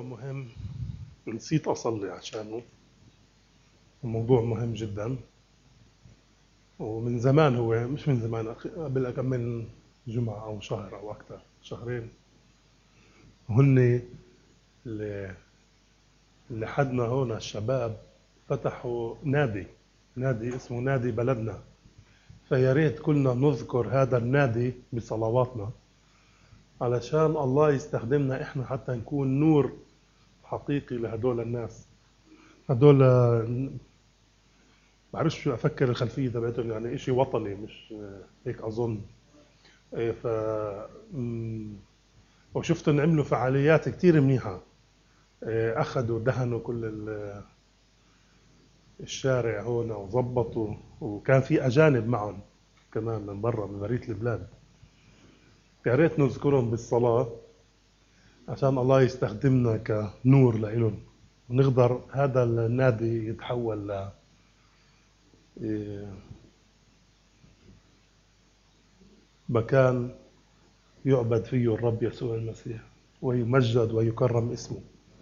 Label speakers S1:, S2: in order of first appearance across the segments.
S1: مهم نسيت أصلي عشانه. الموضوع مهم جدا، ومن زمان، هو مش من زمان، قبل كم من جمعة أو شهر أو أكثر، شهرين. هن اللي حدنا هون الشباب فتحوا نادي اسمه نادي بلدنا. فيا ريت كلنا نذكر هذا النادي بصلواتنا، علشان الله يستخدمنا إحنا حتى نكون نور حقيقي لهدول الناس. هدول بعرفش شو أفكر الخلفية تبعتهم، يعني إشي وطني، مش هيك أظن. إيه ف وشفت عملوا فعاليات كتير منيحة. أخذوا دهنوا كل الشارع هون وظبطوا، وكان في أجانب معهم كمان من برا، من برية البلاد. يا ريت نذكرهم بالصلاة عشان الله يستخدمنا كنور لإلهم، ونقدر هذا النادي يتحول ل مكان يعبد فيه الرب يسوع المسيح ويمجد ويكرم اسمه.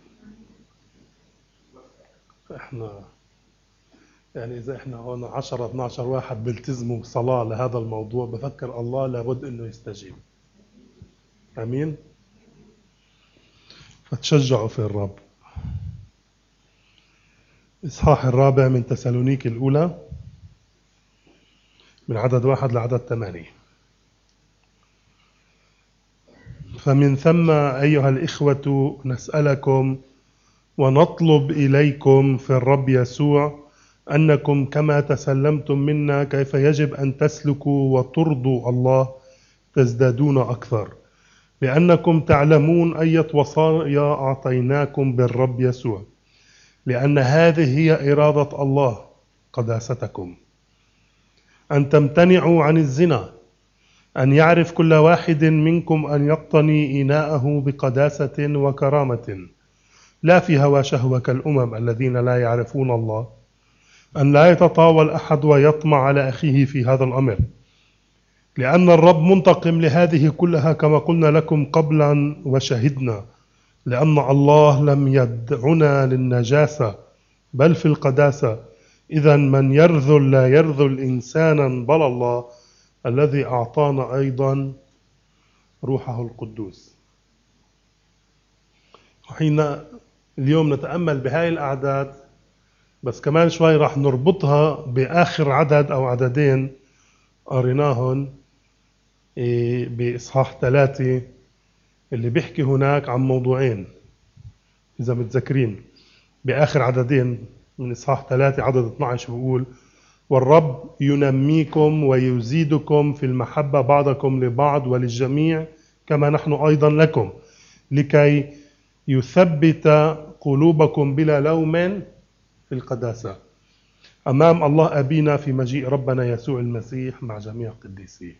S1: احنا يعني إذا إحنا هون 10-12 واحد بيلتزموا صلاة لهذا الموضوع، بفكر الله لابد إنه يستجيب. أمين. فتشجعوا في الرب. إصحاح 4 من تسالونيك الأولى، من عدد 1 لعدد 8. فمن ثم أيها الإخوة نسألكم ونطلب إليكم في الرب يسوع أنكم كما تسلمتم منا كيف يجب أن تسلكوا وترضوا الله تزدادون أكثر، لأنكم تعلمون أية وصايا أعطيناكم بالرب يسوع، لأن هذه هي إرادة الله قداستكم، أن تمتنعوا عن الزنا، أن يعرف كل واحد منكم أن يقتني إناءه بقداسة وكرامة، لا في هوى شهوة كالأمم الذين لا يعرفون الله، أن لا يتطاول أحد ويطمع على أخيه في هذا الأمر، لأن الرب منتقم لهذه كلها كما قلنا لكم قبلا وشهدنا، لأن الله لم يدعنا للنجاسة بل في القداسة. إذا من يرذل لا يرذل إنسانا بل الله الذي أعطانا أيضا روحه القدوس. وحين اليوم نتأمل بهاي الأعداد، بس كمان شوي راح نربطها بآخر عدد أو عددين قريناهن بإصحاح 3، اللي بيحكي هناك عن موضوعين إذا متذكرين. بآخر عددين من إصحاح 3 عدد 12 بيقول: والرب ينميكم ويزيدكم في المحبة بعضكم لبعض وللجميع كما نحن أيضا لكم، لكي يثبت قلوبكم بلا لوم في القداسة أمام الله أبينا في مجيء ربنا يسوع المسيح مع جميع قديسيه.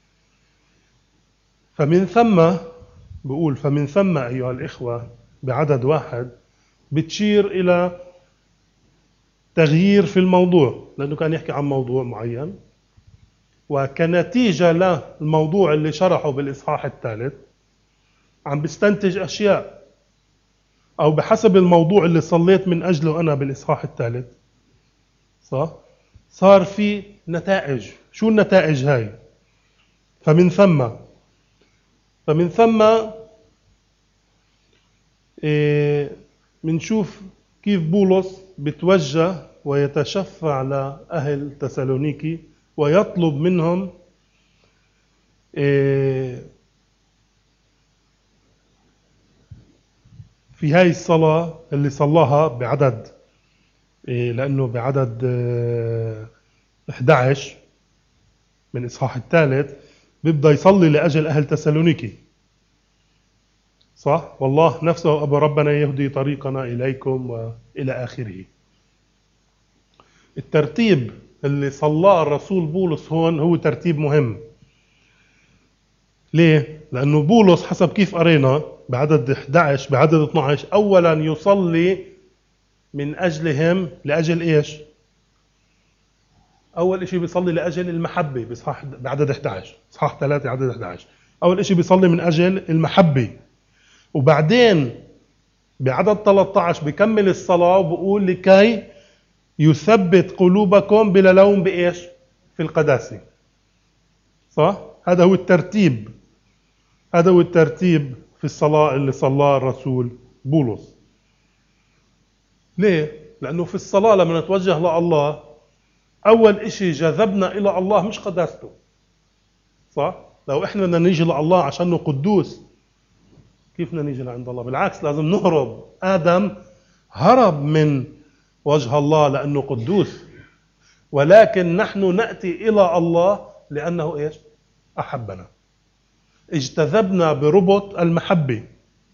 S1: فمن ثم بقول فمن ثم أيها الإخوة بعدد 1 بتشير إلى تغيير في الموضوع، لأنه كان يحكي عن موضوع معين، وكنتيجة للموضوع اللي شرحه بالإصحاح 3 عم بستنتج أشياء، أو بحسب الموضوع اللي صليت من أجله أنا بالإصحاح 3 صح؟ صار في نتائج. شو النتائج هاي؟ فمن ثم منشوف كيف بولس بتوجه ويتشفع لأهل تسالونيكي ويطلب منهم في هاي الصلاة اللي صلاها بعدد لأنه بعدد 11 من إصحاح 3 بيبدأ يصلي لأجل أهل تسالونيكي صح؟ والله نفسه أبو ربنا يهدي طريقنا إليكم وإلى آخره. الترتيب اللي صلاه الرسول بولس هون هو ترتيب مهم. ليه؟ لأنه بولس حسب كيف قرينا بعدد 11 بعدد 12 أولا يصلي من أجلهم. لأجل إيش؟ أول إشي بيصلي لأجل المحبة بإصحاح بعدد 11، إصحاح 3 عدد 11. أول إشي بيصلي من أجل المحبة، وبعدين بعدد 13 بكمل الصلاة وبقول لكي يثبت قلوبكم بلا لوم بإيش؟ في القداسة. صح؟ هذا هو الترتيب. هذا هو الترتيب في الصلاة اللي صلاه الرسول بولس. ليه؟ لأنه في الصلاة لما نتوجه لله أول إشي جذبنا إلى الله مش قداسته. صح؟ لو إحنا بدنا نيجي لله عشانه قدوس، كيف بدنا نيجي لعند الله؟ بالعكس لازم نهرب. آدم هرب من وجه الله لأنه قدوس، ولكن نحن نأتي إلى الله لأنه إيش؟ أحبنا. اجتذبنا بربط المحبة.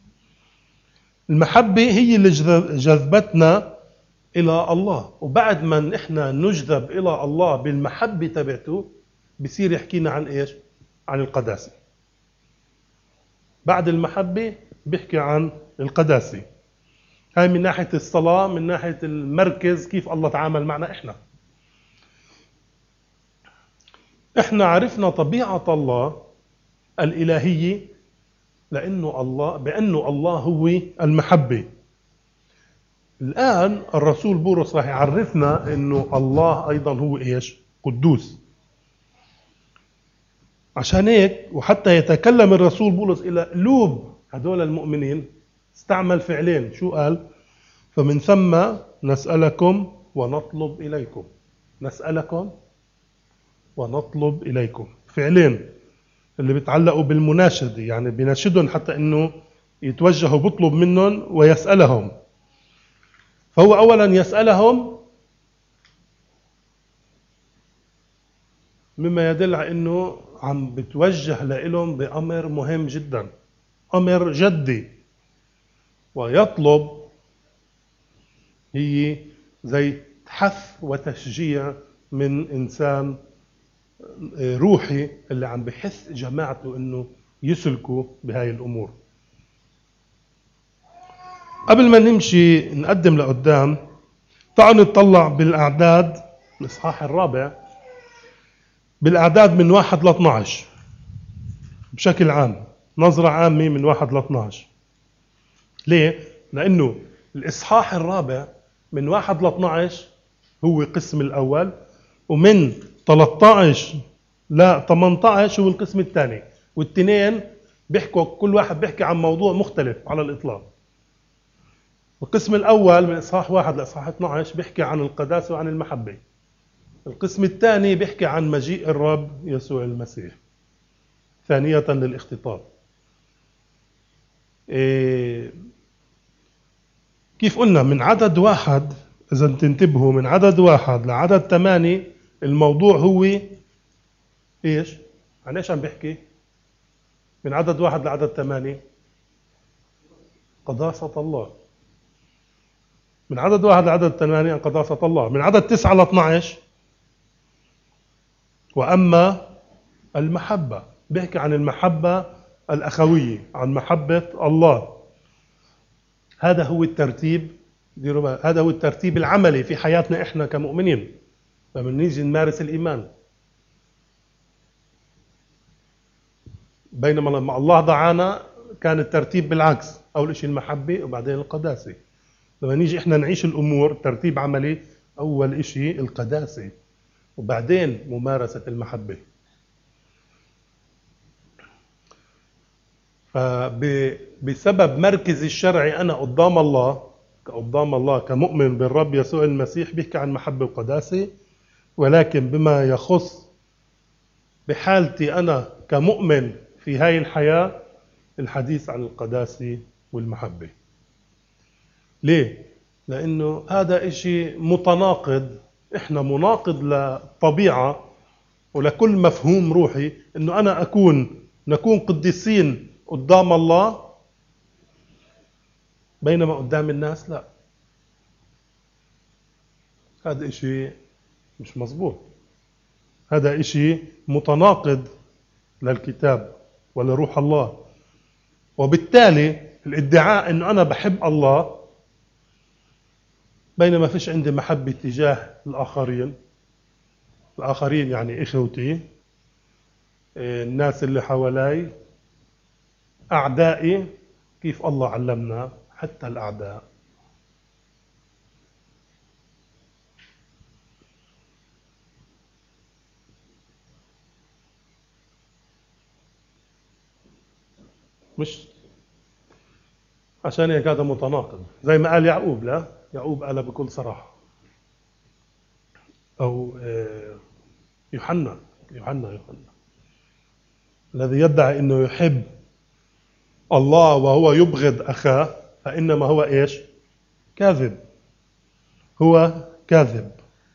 S1: المحبة هي اللي جذبتنا إلى الله، وبعد ما إحنا نجذب إلى الله بالمحبة تبعته بصير يحكينا عن إيش؟ عن القداسة. بعد المحبة بيحكي عن القداسة. هاي من ناحية الصلاة، من ناحية المركز كيف الله تعامل معنا إحنا. إحنا عرفنا طبيعة الله الإلهية بأنه الله هو المحبة. الآن الرسول بولس راح يعرفنا أنه الله أيضا هو إيش؟ قدوس. عشان هيك وحتى يتكلم الرسول بولس إلى قلوب هدول المؤمنين استعمل فعلين. شو قال؟ فمن ثم نسألكم ونطلب إليكم. نسألكم ونطلب إليكم، فعلين اللي بيتعلقوا بالمناشدة، يعني بيناشدهم حتى أنه يتوجهوا بطلب منهم ويسألهم. فهو أولا يسألهم مما يدل على أنه عم بتوجه لهم بأمر مهم جدا، أمر جدي. ويطلب هي زي حث وتشجيع من إنسان روحي اللي عم بحث جماعته أنه يسلكوا بهاي الأمور. قبل ما نمشي نقدم لقدام، تعالوا نطلع بالأعداد الإصحاح الرابع، بالأعداد من 1 ل 12 بشكل عام، نظرة عامة من 1 ل 12. ليه؟ لأنه الإصحاح الرابع من 1 ل 12 هو القسم الأول، ومن 13 ل 18 هو القسم الثاني، والتنين بيحكوا كل واحد بيحكي عن موضوع مختلف على الإطلاق. القسم الأول من إصحاح 1 لإصحاح 12 بيحكي عن القداسة وعن المحبة. القسم الثاني بيحكي عن مجيء الرب يسوع المسيح ثانية للاختطاف. كيف قلنا من عدد 1، إذا تنتبهوا من عدد 1 لعدد 8 الموضوع هو إيش؟ عن إيش عم بيحكي؟ من عدد 1 لعدد 8 قداسة الله. من عدد 1 لعدد 8 عن قداسة الله. من عدد 9 ل 12 وأما المحبة، بيحكي عن المحبة الأخوية، عن محبة الله. هذا هو الترتيب، هذا هو الترتيب العملي في حياتنا إحنا كمؤمنين لما نيجي نمارس الإيمان. بينما لما الله دعانا كان الترتيب بالعكس، أول شيء المحبة وبعدين القداسة. لما نيجي إحنا نعيش الأمور ترتيب عملي، أول شيء القداسة وبعدين ممارسة المحبة. فبسبب مركزي الشرعي أنا قدام الله كمؤمن بالرب يسوع المسيح بيحكي عن محبة وقداسة، ولكن بما يخص بحالتي أنا كمؤمن في هاي الحياة الحديث عن القداسة والمحبة. ليه؟ لأنه هذا إشي متناقض. إحنا مناقض للطبيعة ولكل مفهوم روحي إنه أنا نكون قديسين قدام الله بينما قدام الناس لا. هذا إشي مش مظبوط، هذا إشي متناقض للكتاب ولروح الله. وبالتالي الادعاء إنه أنا بحب الله بينما فيش عندي محبة تجاه الآخرين يعني إخوتي، الناس اللي حوالي، أعدائي. كيف الله علمنا حتى الأعداء. مش عشان هيك هذا متناقض، زي ما قال يعقوب. لا، يعقوب قال بكل صراحة، أو يوحنا الذي يدعي أنه يحب الله وهو يبغض أخاه فإنما هو إيش؟ كاذب. هو كاذب.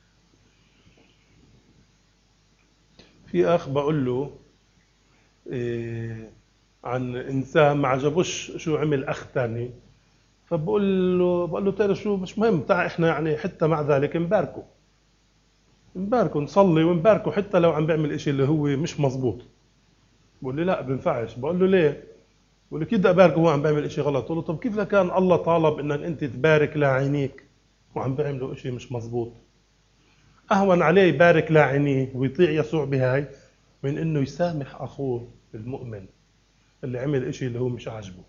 S1: في أخ بقول له عن إنسان ما عجبوش شو عمل أخ تاني، فبقول له ترى شو مش مهم، تعال إحنا يعني حتى مع ذلك نباركه نصلي ونباركه حتى لو عم بيعمل إشي اللي هو مش مزبوط. بقول لي لا بينفعش. بقول له ليه؟ بقول له كيف بدي أباركه وهو عم بيعمل إشي غلط؟ بقول له طب كيف كان الله طالب إنك أنت تبارك لاعينيك وعم بيعملوا إشي مش مزبوط؟ أهون عليه يبارك لاعينيه ويطيع يسوع بهاي من إنه يسامح أخوه المؤمن اللي عمل إشي اللي هو مش عاجبه.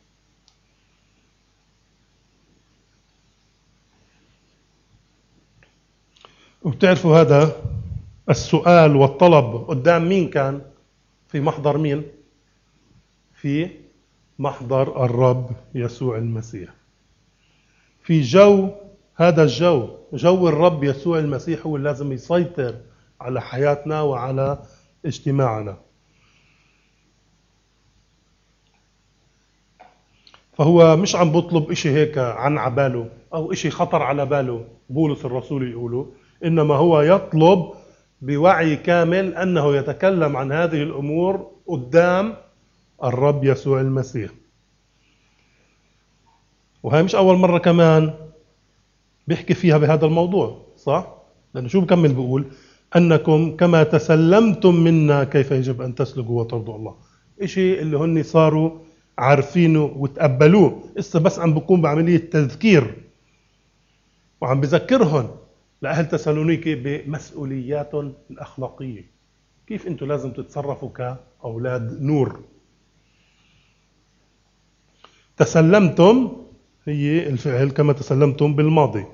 S1: وبتعرفوا هذا السؤال والطلب قدام مين كان؟ في محضر مين؟ في محضر الرب يسوع المسيح. في هذا جو الرب يسوع المسيح هو اللي لازم يسيطر على حياتنا وعلى اجتماعنا. فهو مش عم بطلب إشي هيك عن عباله أو إشي خطر على باله بولس الرسول يقوله، إنما هو يطلب بوعي كامل أنه يتكلم عن هذه الأمور قدام الرب يسوع المسيح. وهي مش أول مرة كمان بيحكي فيها بهذا الموضوع، صح؟ لأنه شو بكمل بيقول؟ أنكم كما تسلمتم منا كيف يجب أن تسلكوا وترضوا الله. إشي اللي هن صاروا عارفينه وتقبلوه، إسا بس عم بقوم بعملية تذكير وعم بذكرهم لأهل تسالونيكي بمسؤولياتهم الأخلاقية، كيف أنتم لازم تتصرفوا كأولاد نور. تسلمتم هي الفعل كما تسلمتم بالماضي.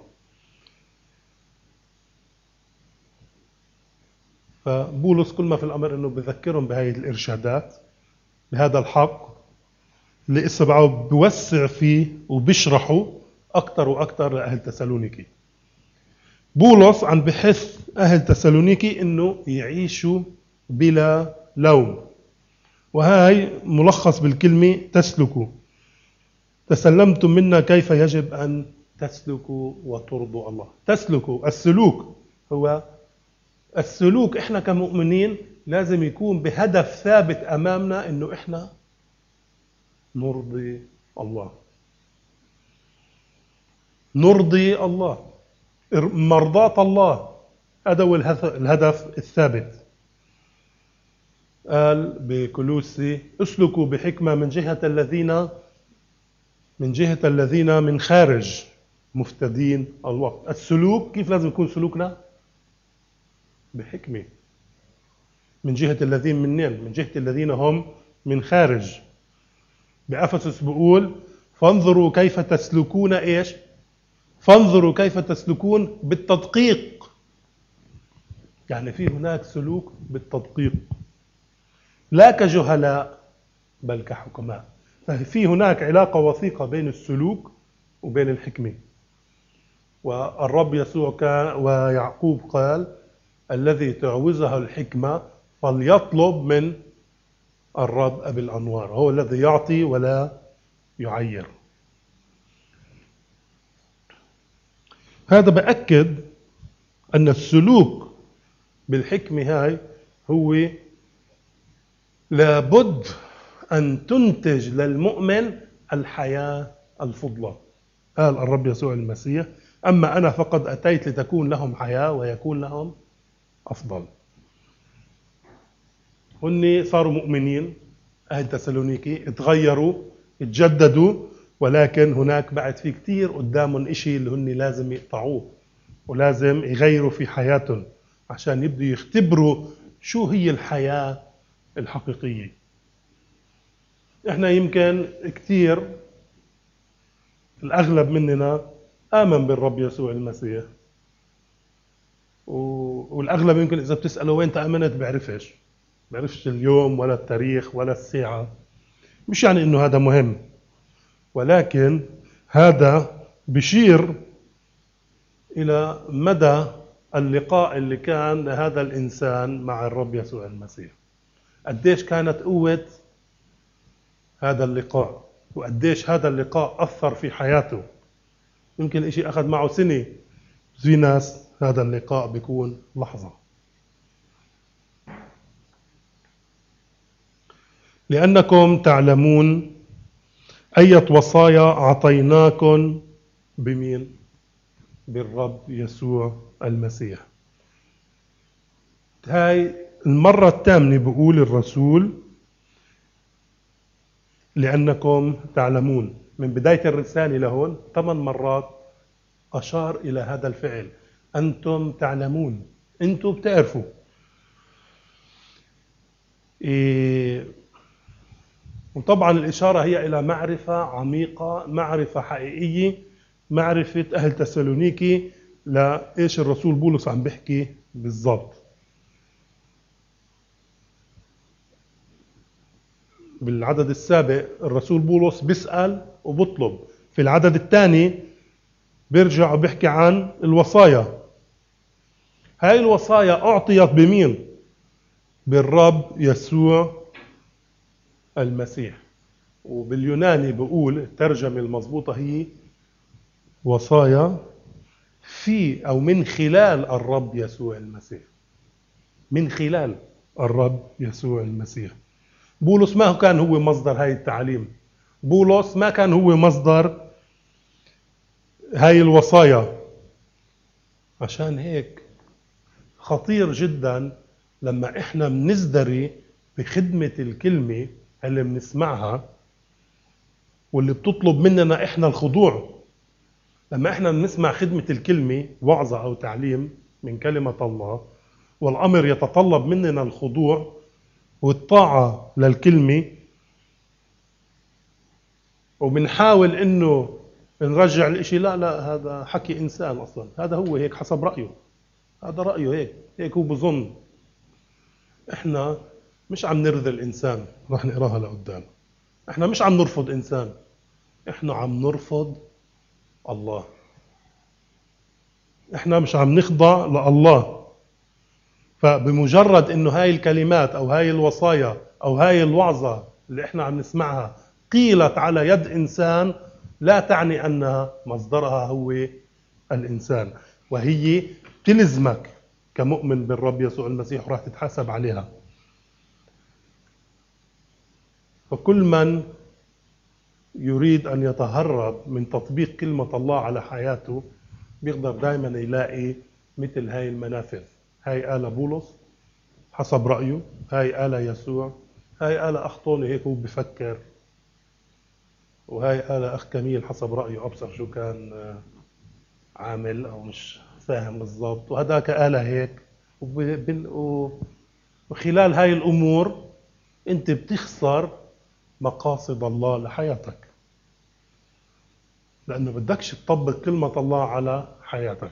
S1: فبولس كل ما في الأمر أنه بذكرهم بهذه الإرشادات، بهذا الحق اللي إسا بعده بوسع فيه وبيشرحه أكتر وأكتر لأهل تسالونيكي. بولس عم بحث أهل تسالونيكي إنه يعيشوا بلا لوم، وهاي ملخص بالكلمة تسلكوا. تسلمتم منا كيف يجب أن تسلكوا وترضوا الله. تسلكوا، السلوك هو السلوك. إحنا كمؤمنين لازم يكون بهدف ثابت أمامنا إنه إحنا نرضي الله. نرضي الله، مرضاة الله، هذا هو الهدف الثابت. قال بكولوسي اسلكوا بحكمة من جهة الذين من خارج مفتدين الوقت. السلوك كيف لازم يكون سلوكنا؟ بحكمة. من جهة الذين منين؟ من جهة الذين هم من خارج. بأفسس بيقول فانظروا كيف تسلكون إيش؟ فانظروا كيف تسلكون بالتدقيق. يعني في هناك سلوك بالتدقيق، لا كجهلاء بل كحكماء. ففي هناك علاقة وثيقة بين السلوك وبين الحكمة. والرب يسوع ويعقوب قال الذي تعوزه الحكمة فليطلب من الرب أبي الأنوار، هو الذي يعطي ولا يعير. هذا بأكد أن السلوك بالحكمة هاي هو لابد أن تنتج للمؤمن الحياة الفضلى. قال الرب يسوع المسيح أما أنا فقد أتيت لتكون لهم حياة ويكون لهم أفضل. هن صاروا مؤمنين أهل تسالونيكي، اتغيروا، اتجددوا، ولكن هناك بعد في كتير قدامهم إشي اللي هن لازم يقطعوه ولازم يغيروا في حياتهم عشان يبدوا يختبروا شو هي الحياة الحقيقية. احنا يمكن كتير الأغلب مننا آمن بالرب يسوع المسيح، والأغلب يمكن إذا بتسأله وين تآمنت بعرفش اليوم ولا التاريخ ولا الساعة. مش يعني إنه هذا مهم، ولكن هذا بشير إلى مدى اللقاء اللي كان لهذا الإنسان مع الرب يسوع المسيح. قديش كانت قوة هذا اللقاء، وقديش هذا اللقاء أثر في حياته. يمكن إشي أخذ معه سنة، في ناس هذا اللقاء بيكون لحظة. لأنكم تعلمون أية وصايا أعطيناكم بمين؟ بالرب يسوع المسيح. هاي المرة الثامنة بقول الرسول لأنكم تعلمون. من بداية الرسالة لهون 8 مرات أشار إلى هذا الفعل، أنتم تعلمون، أنتم بتعرفوا. وطبعا الإشارة هي إلى معرفة عميقة، معرفة حقيقية، معرفة أهل تسالونيكي لإيش الرسول بولس عم بيحكي بالضبط. بالعدد السابق الرسول بولس بيسأل وبطلب، في العدد الثاني بيرجع وبيحكي عن الوصايا. هاي الوصايا أعطيت بمين؟ بالرب يسوع المسيح. وباليوناني بقول الترجمة المضبوطة هي وصايا في أو من خلال الرب يسوع المسيح. من خلال الرب يسوع المسيح. بولس ما كان هو مصدر هاي التعليم، بولس ما كان هو مصدر هاي الوصايا. عشان هيك خطير جدا لما احنا بنزدري بخدمة الكلمة اللي بنسمعها واللي بتطلب مننا احنا الخضوع. لما احنا بنسمع خدمة الكلمة، وعظة او تعليم من كلمة الله، والامر يتطلب مننا الخضوع والطاعة للكلمة، وبنحاول انه نرجع الاشي، لا هذا حكي انسان اصلا، هذا هو هيك حسب رأيه، هذا رأيه هيك هو بظن. احنا مش عم نرضي الانسان، راح نقراها لقدام. احنا مش عم نرفض انسان، احنا عم نرفض الله. احنا مش عم نخضع لله. فبمجرد انه هاي الكلمات او هاي الوصايا او هاي الوعظة اللي احنا عم نسمعها قيلت على يد انسان، لا تعني ان مصدرها هو الانسان، وهي تلزمك كمؤمن بالرب يسوع المسيح وراح تتحاسب عليها. فكل من يريد أن يتهرب من تطبيق كلمة الله على حياته بيقدر دائما يلاقي مثل هاي المنافذ. هاي آلة بولس حسب رأيه، هاي آلة يسوع، هاي آلة أخ طوني هيك هو بفكر، وهاي آلة أخ كميل حسب رأيه أبصر شو كان عامل أو مش فاهم بالضبط، وهداك آلة هيك. وخلال هاي الأمور أنت بتخسر مقاصد الله لحياتك، لأنه بدكش تطبق كلمة الله على حياتك.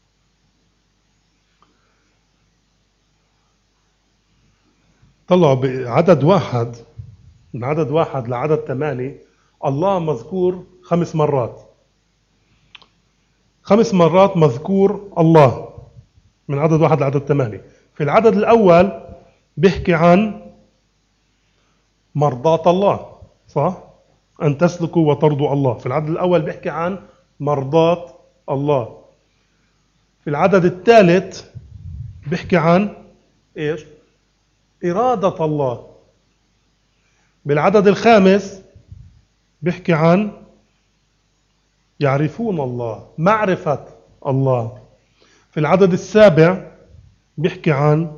S1: طلعوا بعدد واحد، من عدد 1 لعدد 8 الله مذكور 5 مرات. 5 مرات مذكور الله من عدد 1 لعدد 8. في العدد الأول بيحكي عن مرضاة الله، صح؟ أن تسلكوا وترضوا الله. في العدد الأول بيحكي عن مرضاة الله. في العدد الثالث بيحكي عن إيش؟ إرادة الله. بالعدد الخامس بيحكي عن يعرفون الله، معرفة الله. في العدد السابع بيحكي عن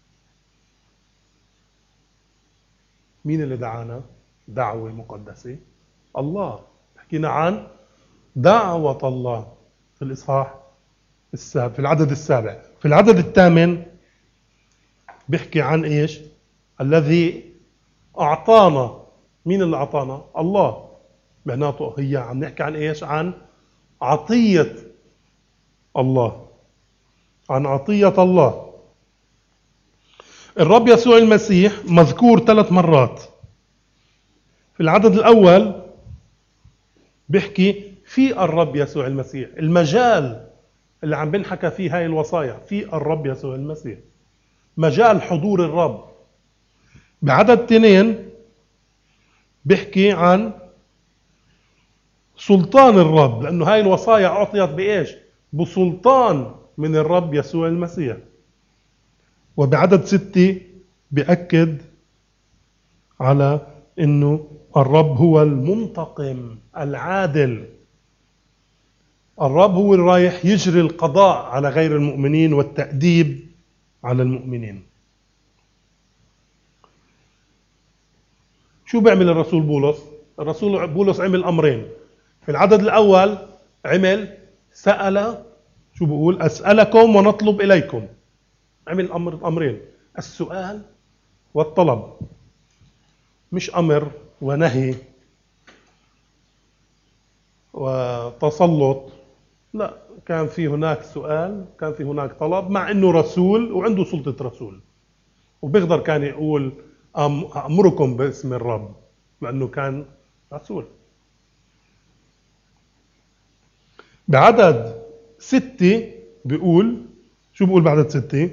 S1: مين اللي دعانا دعوة مقدسة؟ الله. حكينا عن دعوة الله في الإصحاح السابع، في العدد السابع. في العدد الثامن بيحكي عن إيش؟ الذي أعطانا. مين اللي أعطانا؟ الله. معناته هي عم نحكي عن إيش؟ عن عطية الله، عن عطية الله. الرب يسوع المسيح مذكور 3 مرات. في العدد الأول بيحكي في الرب يسوع المسيح، المجال اللي عم بنحكى فيه هاي الوصايا في الرب يسوع المسيح، مجال حضور الرب. بعدد 2 بيحكي عن سلطان الرب، لأنه هاي الوصايا أعطيت بإيش؟ بسلطان من الرب يسوع المسيح. وبعدد 6 بيأكد على أنه الرب هو المنتقم العادل. الرب هو اللي رايح يجري القضاء على غير المؤمنين والتأديب على المؤمنين. شو بيعمل الرسول بولس؟ الرسول بولس عمل أمرين. في العدد الأول عمل سأل، شو بقول؟ أسألكم ونطلب إليكم. عمل أمرين، السؤال والطلب، مش أمر ونهي وتسلط. لا، كان في هناك سؤال، كان في هناك طلب، مع انه رسول وعنده سلطة رسول، وبيقدر كان يقول أمركم باسم الرب لأنه كان رسول. بعدد 6 بيقول، شو بيقول بعدد 6؟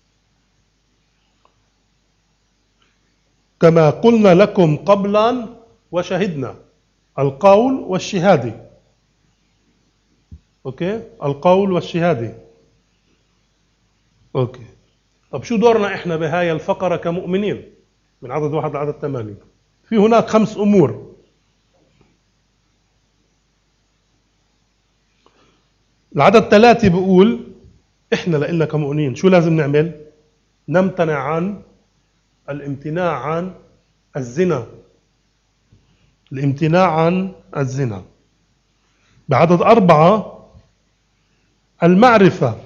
S1: كما قلنا لكم قبلا وشهدنا. القول والشهادة. اوكي، القول والشهادة. اوكي، طب شو دورنا احنا بهاي الفقرة كمؤمنين؟ من عدد 1 لعدد 8 في هناك 5 امور. العدد 3 بيقول احنا لإلنا كمؤمنين شو لازم نعمل؟ نمتنع عن الامتناع عن الزنا. الامتناع عن الزنا. بعدد 4 المعرفة.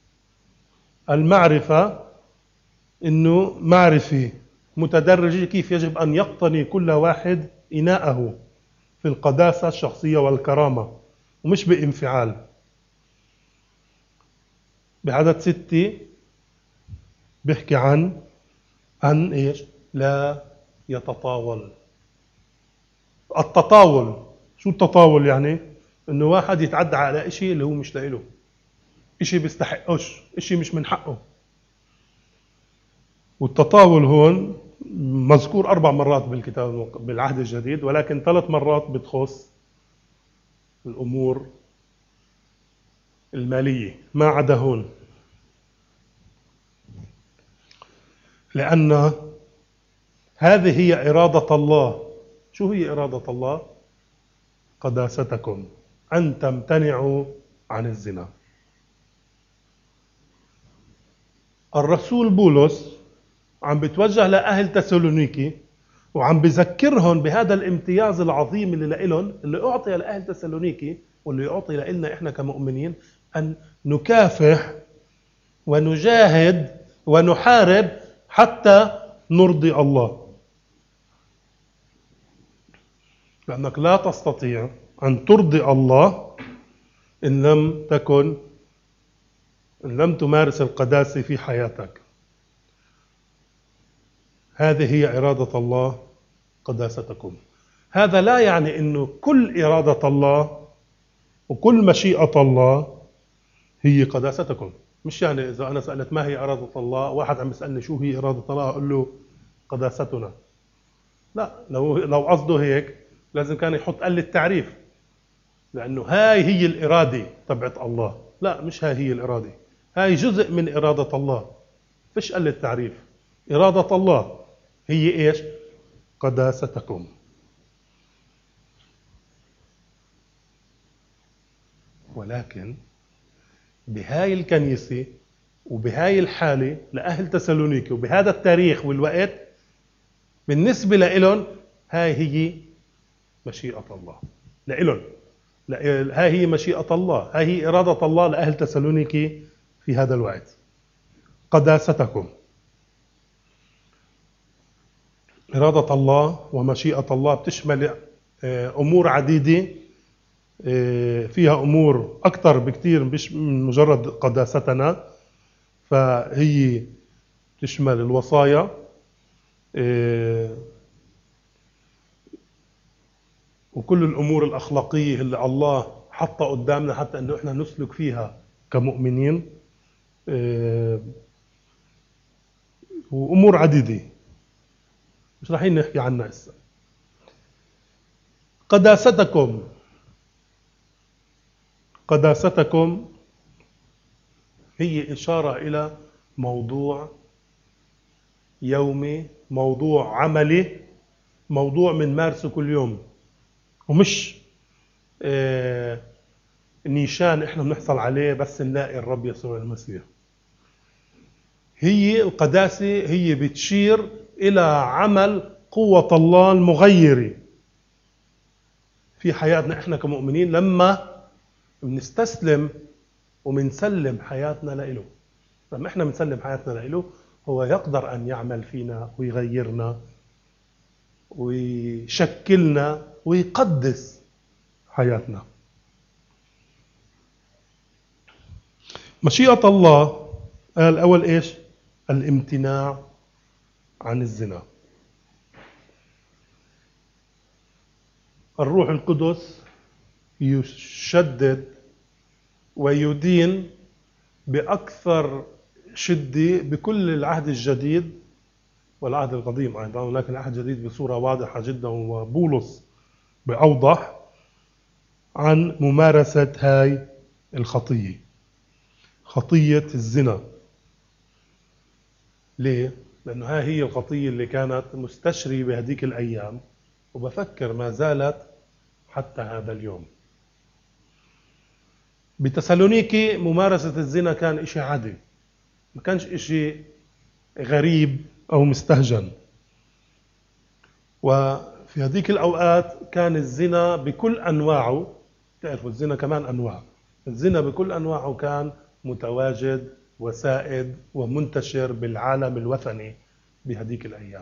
S1: المعرفة إنه معرفة متدرجة كيف يجب أن يقتني كل واحد إناءه في القداسة الشخصية والكرامة، ومش بانفعال. بعدد 6 بيحكي عن إيش؟ لا يتطاول. التطاول، شو التطاول يعني؟ إنه واحد يتعدى على إشي اللي هو مش لاقيله، إشي بيستحقش، إشي مش من حقه. والتطاول هون مذكور 4 مرات بالكتاب بالعهد الجديد، ولكن 3 مرات بتخص الأمور المالية، ما عدا هون. لأن هذه هي إرادة الله. شو هي إرادة الله؟ قداستكم، أن تمتنعوا عن الزنا. الرسول بولس عم بتوجه لأهل تسالونيكي وعم بذكرهم بهذا الامتياز العظيم اللي لإلهم، اللي أعطي لأهل تسالونيكي واللي يعطي لنا إحنا كمؤمنين، أن نكافح ونجاهد ونحارب حتى نرضي الله. لأنك لا تستطيع أن ترضي الله إن لم تمارس القداسة في حياتك. هذه هي إرادة الله قداستكم. هذا لا يعني إنه كل إرادة الله وكل مشيئة الله هي قداستكم. مش يعني إذا أنا سألت ما هي إرادة الله، واحد عم يسألني شو هي إرادة الله، أقول له قداستنا. لا، لو قصده هيك لازم كان يحط قل التعريف، لأنه هاي هي الإرادة تبعت الله. لا، مش هاي هي الإرادة، هاي جزء من إرادة الله، فيش قل التعريف. إرادة الله هي إيش؟ قداستكم. ولكن بهاي الكنيسة وبهاي الحالة لأهل تسالونيكي وبهذا التاريخ والوقت، بالنسبة لإلهم هاي هي مشيئة الله. لإلهم هاي هي مشيئة الله، هاي هي إرادة الله لأهل تسالونيكي في هذا الوقت. قداستكم. إرادة الله ومشيئة الله بتشمل أمور عديدة، فيها أمور أكثر بكثير مش من مجرد قداستنا، فهي تشمل الوصايا، وكل الأمور الأخلاقية اللي الله حطها قدامنا حتى أنه إحنا نسلك فيها كمؤمنين، وأمور عديدة مش رايحين نحكي عنها هسه. قداستكم هي إشارة إلى موضوع يومي، موضوع عملي، موضوع من مارسه كل يوم، ومش نيشان احنا بنحصل عليه بس نلاقي الرب يسوع المسيح. هي القداسة هي بتشير إلى عمل قوة الله المغيرة في حياتنا احنا كمؤمنين لما بنستسلم ومنسلم حياتنا لإله. لما احنا بنسلم حياتنا لإله هو يقدر أن يعمل فينا ويغيرنا ويشكلنا ويقدس حياتنا. مشيئة الله قال أول إيش؟ الامتناع عن الزنا. الروح القدس يشدد ويدين بأكثر شدة بكل العهد الجديد والعهد القديم أيضا، ولكن العهد الجديد بصورة واضحة جدا، وبولس بأوضح عن ممارسة هاي الخطية، خطية الزنا. ليه؟ لأنه هاي هي الخطية اللي كانت مستشرية بهديك الأيام، وبفكر ما زالت حتى هذا اليوم. بتسالونيكي ممارسة الزنا كان إشي عادي، ما كانش إشي غريب أو مستهجن. وفي هذيك الأوقات كان الزنا بكل أنواعه، تعرفوا الزنا كمان أنواع، الزنا بكل أنواعه كان متواجد وسائد ومنتشر بالعالم الوثني بهذيك الأيام.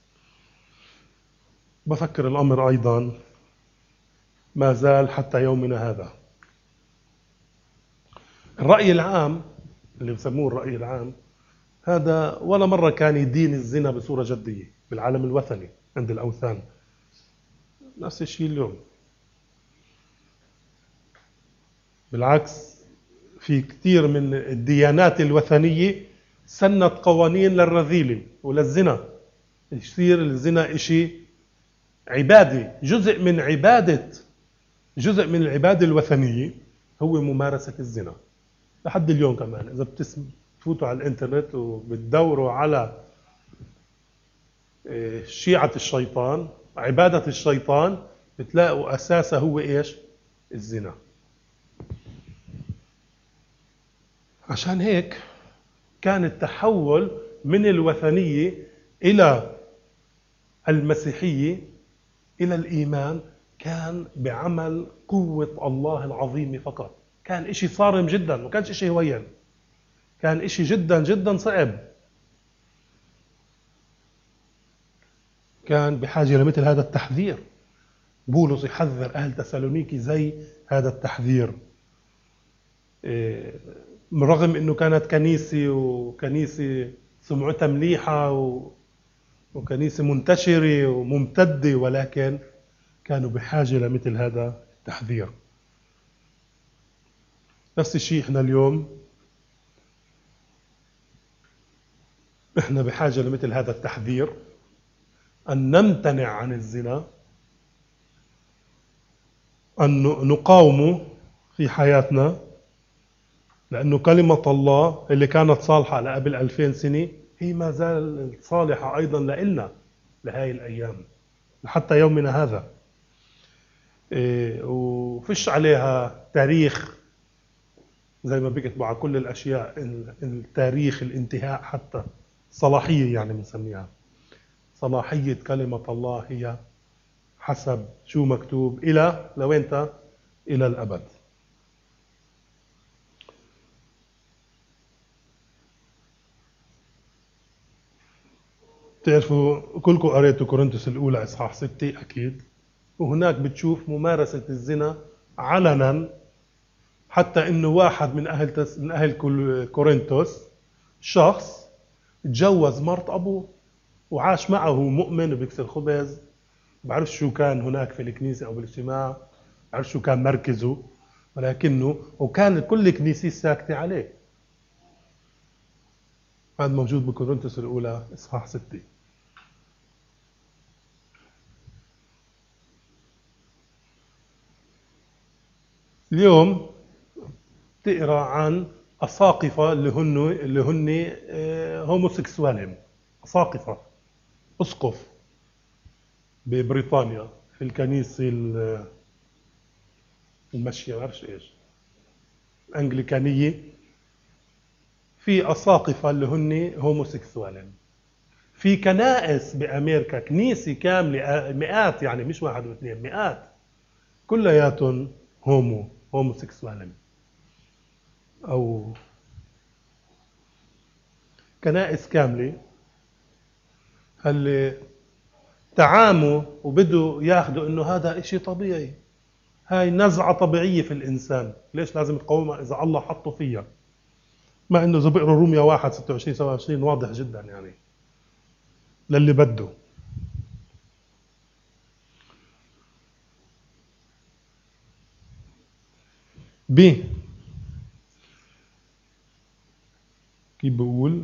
S1: بفكر الأمر أيضا ما زال حتى يومنا هذا. الرأي العام اللي بسموه الرأي العام هذا ولا مرة كان يدين الزنا بصورة جدية بالعالم الوثني عند الأوثان. نفس الشيء اليوم، بالعكس في كثير من الديانات الوثنية سنت قوانين للرذيلة وللزنا، يصير الزنا إشي عبادة، جزء من العبادة الوثنية هو ممارسة الزنا. لحد اليوم كمان إذا بتفوتوا على الإنترنت وبتدوروا على شيعة الشيطان، عبادة الشيطان، بتلاقوا أساسها هو إيش؟ الزنا. عشان هيك كان التحول من الوثنية إلى المسيحية إلى الإيمان كان بعمل قوة الله العظيمة فقط. كان إشي صارم جدا، ما كانش إشي هوين، كان إشي جدا جدا صعب. كان بحاجة لمثل هذا التحذير. بولس يحذر أهل تسالونيكي زي هذا التحذير، رغم أنه كانت كنيسة سمعتها مليحة وكنيسة منتشرة وممتدة، ولكن كانوا بحاجة لمثل هذا التحذير. نفس الشيء احنا اليوم، احنا بحاجة لمثل هذا التحذير، أن نمتنع عن الزنا، أن نقاومه في حياتنا، لأنه كلمة الله اللي كانت صالحة قبل 2000 سنة هي ما زالت صالحة أيضا لإلنا لهاي الأيام حتى يومنا هذا. وفش عليها تاريخ زي ما بيكتبوا على كل الأشياء، التاريخ الانتهاء، حتى صلاحية يعني بنسميها صلاحية كلمة الله هي حسب شو مكتوب إلى لوين؟ إلى الأبد. تعرفوا كلكم قريتوا كورنثوس الأولى إصحاح 6 أكيد. وهناك بتشوف ممارسة الزنا علنا، حتى إنه واحد من أهل كورنثوس شخص تجوز مرت أبوه وعاش معه مؤمن وبيكسر خبز. بعرف شو كان هناك في الكنيسة أو بالاجتماع، بعرف شو كان مركزه، ولكنه وكان كل الكنيسة ساكتة عليه. هذا موجود بكورنثوس الأولى إصحاح 6. اليوم تقرأ عن أساقفة اللي هن هوموسيكسوالين. أساقفة، أسقف ببريطانيا في الكنيسة المشية، ما بعرفش إيش، الأنجليكانية. في أساقفة اللي هن هوموسيكسوالين. في كنائس بأمريكا، كنيسة كاملة مئات، يعني مش واحد واثنين، مئات كلياتهم هوموسيكسوالين، أو كنائس كاملة اللي تعاموا وبدوا ياخذوا إنه هذا إشي طبيعي، هاي نزعة طبيعية في الإنسان، ليش لازم تقاومها إذا الله حطه فيها؟ مع إنه إذا بقروا روميا 1:26-27 واضح جدا يعني للي بده. كيف بقول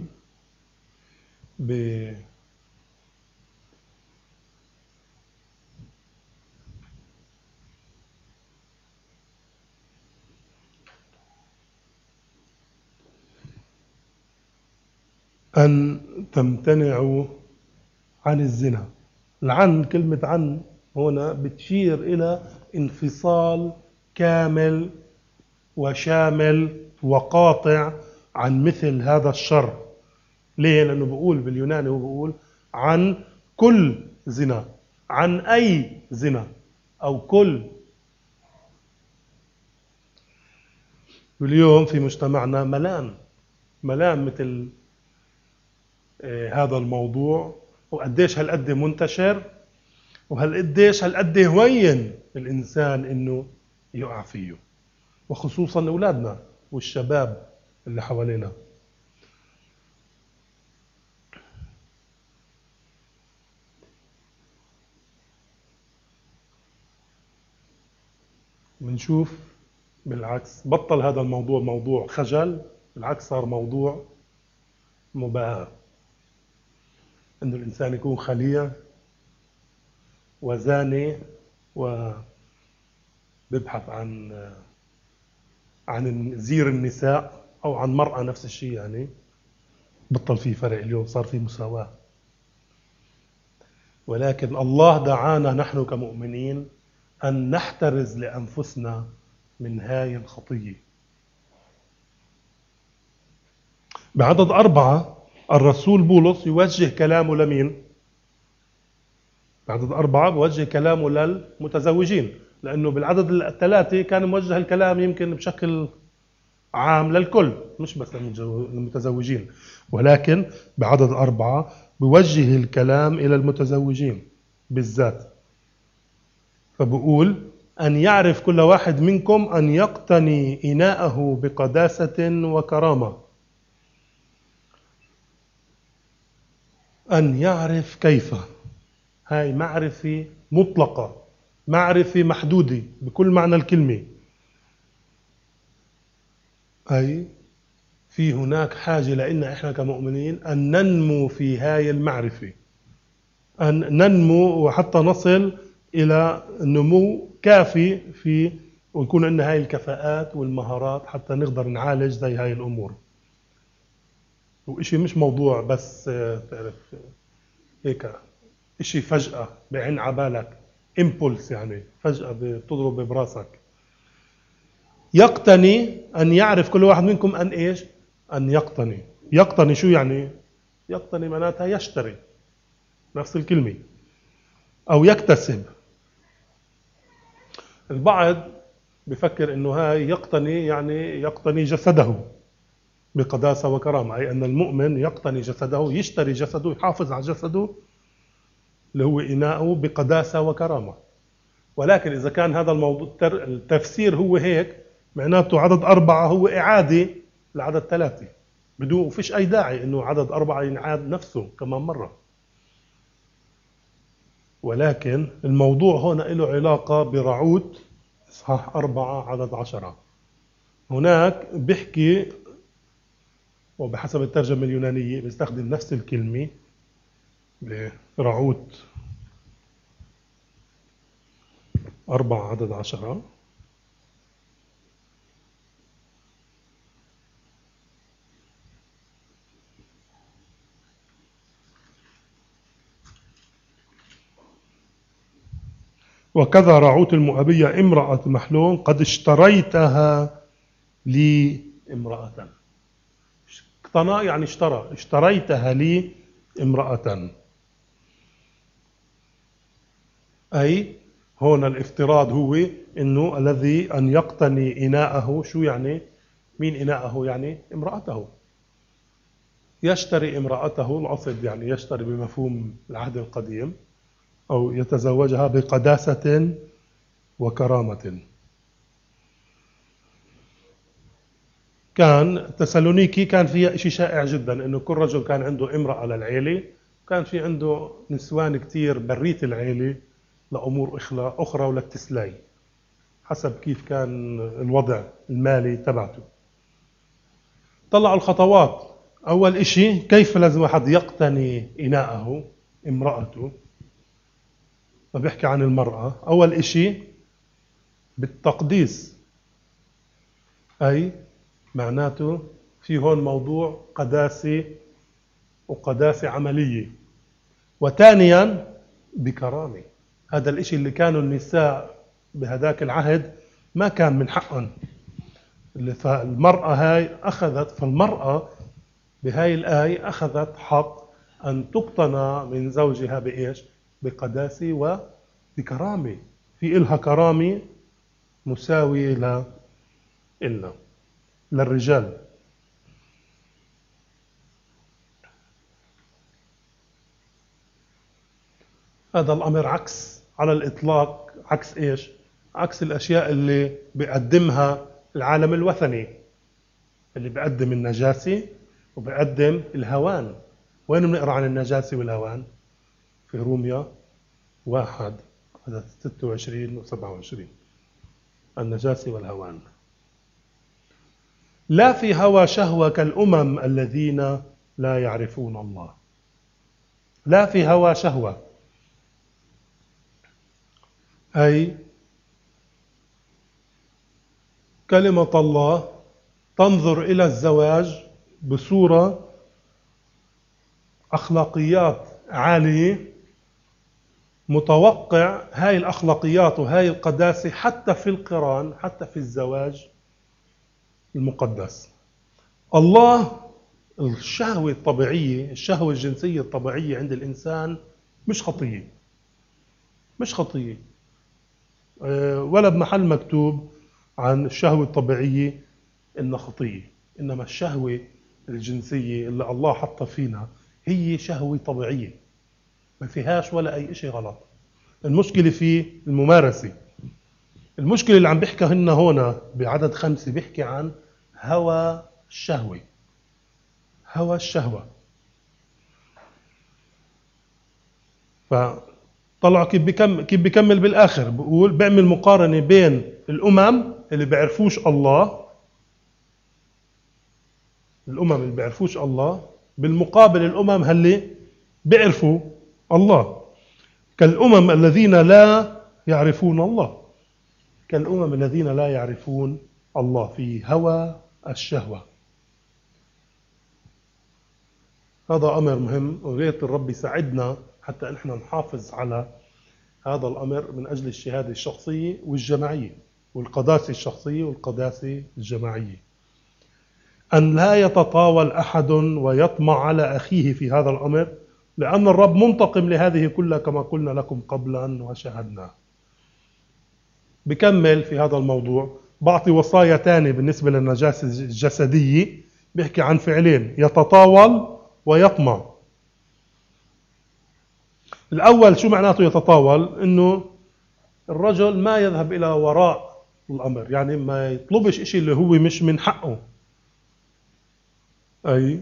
S1: أن تمتنعوا عن الزنا. كلمة عن هنا بتشير إلى انفصال كامل وشامل وقاطع عن مثل هذا الشر. ليه؟ لأنه بقول باليوناني، هو بقول عن كل زنا، عن أي زنا أو كل. واليوم في مجتمعنا ملام مثل هذا الموضوع، وقديش هالقد منتشر، وهالقديش هالقد هوين الإنسان إنه يقع فيه، وخصوصا أولادنا والشباب اللي حوالينا. بنشوف بالعكس بطل هذا الموضوع موضوع خجل، بالعكس صار موضوع مباهاة، إنه الإنسان يكون خليع وزاني وبيبحث عن زير النساء أو عن مرأة نفس الشيء. يعني بطل في فرق، اليوم صار في مساواة. ولكن الله دعانا نحن كمؤمنين أن نحترز لأنفسنا من هاي الخطية. بعدد 4 الرسول بولس يوجه كلامه لمين؟ بعدد 4 بوجه كلامه للمتزوجين، لأنه بالعدد 3 كان موجه الكلام يمكن بشكل عام للكل، مش بس للمتزوجين، ولكن بعدد 4 بوجه الكلام إلى المتزوجين بالذات. فبقول أن يعرف كل واحد منكم أن يقتني إناءه بقداسة وكرامة. أن يعرف كيف، هاي معرفة مطلقة، معرفة محدودة بكل معنى الكلمة. أي في هناك حاجة لإنا إحنا كمؤمنين أن ننمو في هاي المعرفة، أن ننمو وحتى نصل إلى نمو كافي في، ويكون عندنا هاي الكفاءات والمهارات حتى نقدر نعالج زي هاي الأمور. وإشي مش موضوع بس تعرف هيك إشي فجأة بعين عبالك، إمبولس، يعني فجأة بتضرب براسك. يقتني، أن يعرف كل واحد منكم أن إيش؟ أن يقتني. يقتني شو يعني؟ يقتني معناتها يشتري، نفس الكلمة، أو يكتسب. البعض بفكر إنه هاي يقتني يعني يقتني جسده بقداسة وكرامة، أي أن المؤمن يقتني جسده، يشتري جسده، يحافظ على جسده اللي هو إناؤه بقداسة وكرامة. ولكن إذا كان هذا الموضوع التفسير هو هيك، معناته عدد 4 هو إعادة لعدد 3، بدون فيش أي داعي إنه عدد 4 ينعاد نفسه كمان مرة. ولكن الموضوع هنا له علاقة برعوت إصحاح 4 عدد 10. هناك بيحكي، وبحسب الترجمة اليونانية بيستخدم نفس الكلمة برعوت 4 عدد 10. وكذا رعوت المؤبية امرأة محلون قد اشتريتها لي امرأة. اقتنى يعني اشترى، اشتريتها لي امرأة. أي هون الافتراض هو إنه الذي أن يقتني إناءه. شو يعني؟ مين إناءه؟ يعني امرأته. يشتري امرأته، الأصل يعني يشتري بمفهوم العهد القديم، أو يتزوجها بقداسة وكرامة. كان تسالونيكي كان فيها شيء شائع جدا، إنه كل رجل كان عنده امرأة للعيلة، كان في عنده نسوان كتير بريت العيلة لأمور أخرى وللتسلاي، حسب كيف كان الوضع المالي تبعته. طلعوا الخطوات. أول إشي كيف لازم واحد يقتني إناءه، امرأته. فبيحكي عن المرأة. أول إشي بالتقديس، أي معناته في هون موضوع قداسة وقداسة عملية. وثانيا بكرامة. هذا الإشي اللي كانوا النساء بهداك العهد ما كان من حقهم. فالمرأة هاي أخذت، فالمرأة بهاي الآية أخذت حق أن تقتنى من زوجها بإيش؟ بقداسة وبكرامة. في إلها كرامة مساوية للرجال. هذا الأمر عكس على الإطلاق، عكس إيش؟ عكس الأشياء اللي بيقدمها العالم الوثني، اللي بيقدم النجاسة وبيقدم الهوان. وين بنقرأ عن النجاسة والهوان؟ في روميا 1 عدد 26 و 27. النجاسة والهوان. لا في هوى شهوة كالأمم الذين لا يعرفون الله. لا في هوى شهوة، أي كلمة الله تنظر إلى الزواج بصورة أخلاقيات عالية، متوقع هاي الأخلاقيات وهاي القداسة حتى في القران، حتى في الزواج المقدس. الله الشهوة الطبيعية، الشهوة الجنسية الطبيعية عند الإنسان مش خطية، مش خطية، ولا بمحل مكتوب عن الشهوة الطبيعية إنها خطية. إنما الشهوة الجنسية اللي الله حطها فينا هي شهوة طبيعية، ما فيهاش ولا أي شيء غلط. المشكلة في الممارسة. المشكلة اللي عم بيحكي هنا هنا بعدد 5 بيحكي عن هوى الشهوة. هوى الشهوة. فطلع كيف بيكمل بالآخر، بيقول بيعمل مقارنة بين الأمم اللي بيعرفوش الله، الأمم اللي بيعرفوش الله بالمقابل الأمم اللي بيعرفوا الله. كالأمم الذين لا يعرفون الله. كالأمم الذين لا يعرفون الله في هوى الشهوة. هذا أمر مهم، وغيرة الرب يساعدنا حتى نحن نحافظ على هذا الأمر من أجل الشهادة الشخصية والجماعية، والقداسة الشخصية والقداسة الجماعية. أن لا يتطاول أحد ويطمع على أخيه في هذا الأمر، لأن الرب منتقم لهذه كلها كما قلنا لكم قبلا وشاهدنا. بكمل في هذا الموضوع، بعطي وصايا تانية بالنسبة للنجاسة الجسدية. بيحكي عن فعلين: يتطاول ويطمع. الأول شو معناته يتطاول؟ إنه الرجل ما يذهب إلى وراء الأمر، يعني ما يطلبش إشي اللي هو مش من حقه. أي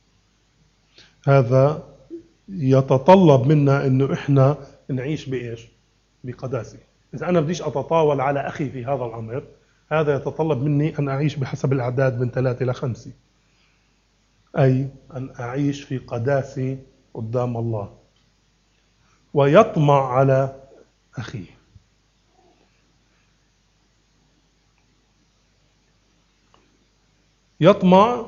S1: هذا يتطلب منا إنه إحنا نعيش بإيش؟ بقداسة. إذا أنا بديش أتطاول على أخي في هذا الأمر، هذا يتطلب مني أن أعيش بحسب الأعداد من 3 إلى 5، أي أن أعيش في قداسة قدام الله ويطمع على أخيه. يطمع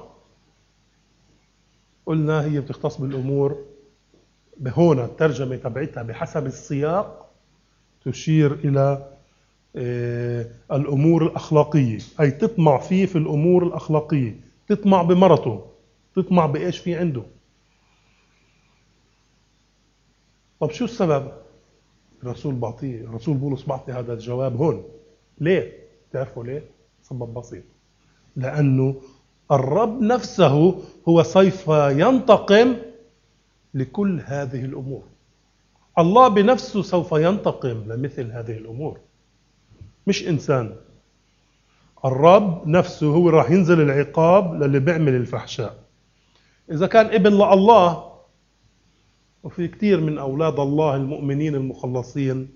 S1: قلنا هي بتختص بالأمور، هنا الترجمة تبعتها بحسب السياق تشير إلى الأمور الأخلاقية، أي تطمع فيه في الأمور الأخلاقية، تطمع بمرته، تطمع بإيش في عنده. طب شو السبب؟ الرسول بولس بعطي هذا الجواب هون. ليه؟ تعرفوا ليه؟ سبب بسيط، لأنه الرب نفسه هو سوف ينتقم لكل هذه الأمور. الله بنفسه سوف ينتقم لمثل هذه الأمور، مش إنسان. الرب نفسه هو راح ينزل العقاب للي بيعمل الفحشاء. إذا كان ابن لله، وفي كثير من أولاد الله المؤمنين المخلصين،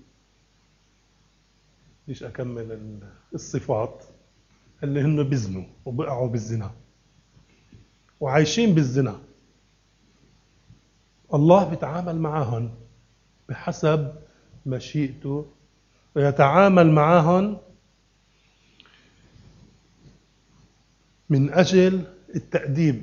S1: ليش أكمل الصفات اللي هن بيزنوا وبقعوا بالزنا وعايشين بالزنا، الله بيتعامل معهم بحسب مشيئته، ويتعامل معهم من أجل التأديب.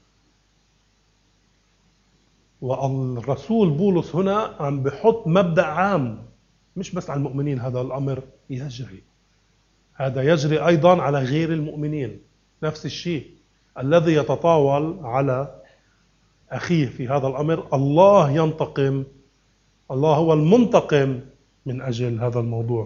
S1: والرسول بولس هنا عم بحط مبدأ عام مش بس على المؤمنين، هذا الأمر يجري، هذا يجري أيضا على غير المؤمنين. نفس الشيء الذي يتطاول على أخيه في هذا الأمر، الله ينتقم، الله هو المنتقم من أجل هذا الموضوع.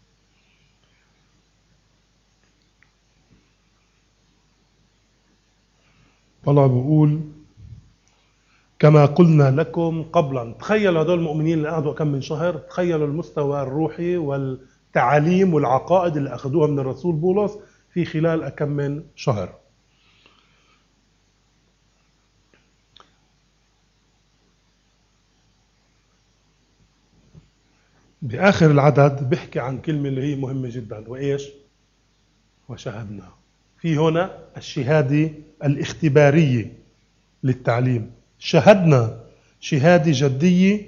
S1: طلع بقول كما قلنا لكم قبلا. تخيلوا هذول المؤمنين اللي قعدوا كم من شهر، تخيلوا المستوى الروحي والتعاليم والعقائد اللي أخذوها من الرسول بولس في خلال كم من شهر. بآخر العدد بيحكي عن كلمة اللي هي مهمة جدا، وإيش؟ وشهدنا. في هنا الشهادة الاختبارية للتعليم، شهدنا شهادة جدية،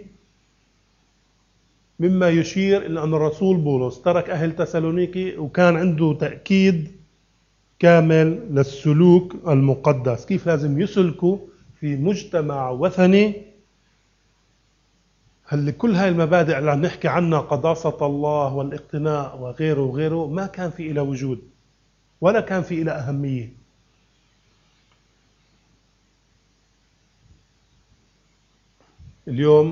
S1: مما يشير إلى أن الرسول بولس ترك أهل تسالونيكي وكان عنده تأكيد كامل للسلوك المقدس، كيف لازم يسلكوا في مجتمع وثني. هل كل هاي المبادئ اللي عم نحكي عنها، قداسة الله والاقتناء وغيره وغيره، ما كان في إلى وجود ولا كان في إلى أهمية. اليوم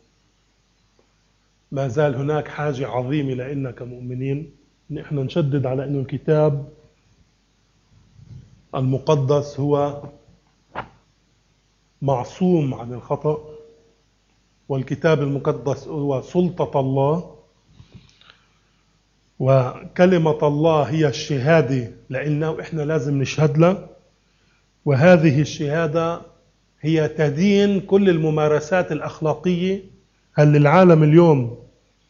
S1: ما زال هناك حاجة عظيمة لإلنا كمؤمنين نحن نشدد على أنه الكتاب المقدس هو معصوم عن الخطأ، والكتاب المقدس هو سلطة الله، وكلمة الله هي الشهادة لإلنا وإحنا لازم نشهد له. وهذه الشهادة هي تدين كل الممارسات الأخلاقية اللي العالم اليوم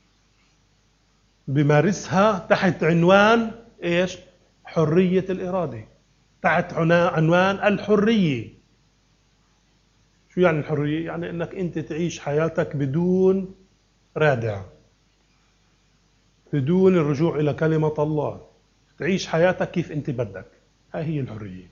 S1: بمارسها تحت عنوان إيش؟ حرية الإرادة، تحت عنوان الحرية. شو يعني الحرية؟ يعني إنك أنت تعيش حياتك بدون رادع، بدون الرجوع إلى كلمة الله، تعيش حياتك كيف أنت بدك. هاي هي الحرية.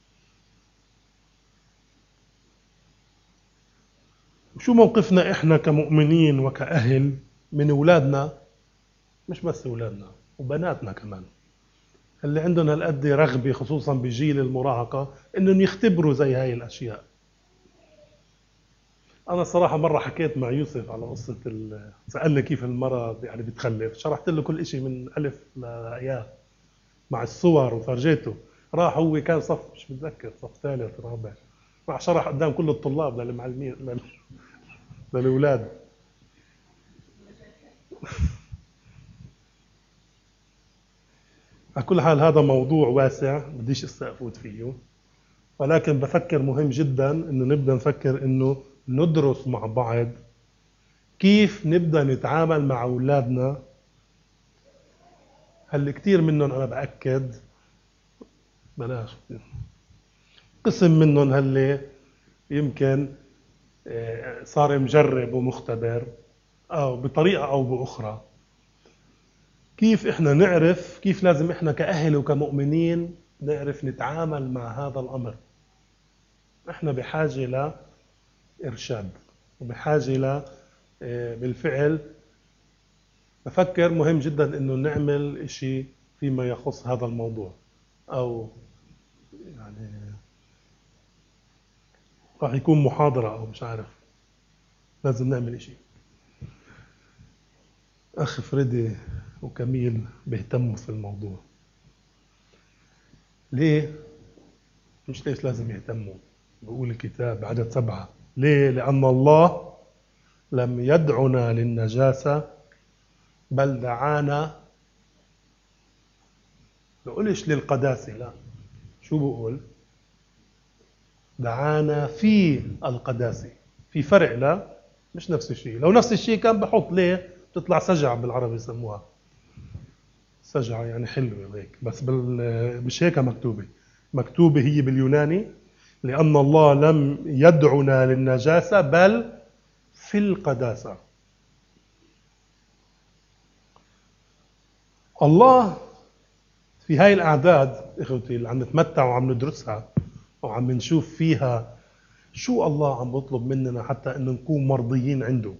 S1: شو موقفنا إحنا كمؤمنين وكأهل من أولادنا، مش بس أولادنا وبناتنا كمان، اللي عندهم هالقد رغبة خصوصا بجيل المراهقة إنهم يختبروا زي هاي الأشياء. أنا صراحة مرة حكيت مع يوسف على قصة سألني كيف المرأة يعني بتخلف، شرحت له كل إشي من ألف لياء مع الصور وفرجيته. راح هو كان صف مش متذكر صف ثالث رابع، راح شرح قدام كل الطلاب للمعلمين للأولاد. على كل حال هذا موضوع واسع بديش استفوت فيه، ولكن بفكر مهم جدا انه نبدا نفكر انه ندرس مع بعض كيف نبدا نتعامل مع اولادنا. هل كثير منهم انا باكد بلاش قسم منهم هل يمكن صار مجرب ومختبر او بطريقه او باخرى. كيف احنا نعرف كيف لازم احنا كاهل وكمؤمنين نعرف نتعامل مع هذا الامر؟ احنا بحاجه لارشاد وبحاجه بالفعل. بفكر مهم جدا انه نعمل اشي فيما يخص هذا الموضوع، او يعني راح يكون محاضرة او مش عارف، لازم نعمل اشي. اخ فريدي وكميل بيهتموا في الموضوع. ليه؟ مش ليش لازم يهتموا، بقول الكتاب بعدد 7 ليه؟ لأن الله لم يدعنا للنجاسة بل دعانا، بقولش للقداسة، لا، شو بقول؟ دعانا في القداسة. في فرق، لا مش نفس الشيء. لو نفس الشيء كان بحط ليه تطلع سجع بالعربي يسموها سجعة، يعني حلوة هيك، بس مش هيك مكتوبة هي باليوناني لأن الله لم يدعنا للنجاسة بل في القداسة. الله في هاي الأعداد إخوتي اللي عم نتمتع وعم ندرسها وعم نشوف فيها شو الله عم بطلب مننا حتى إنه نكون مرضيين عنده.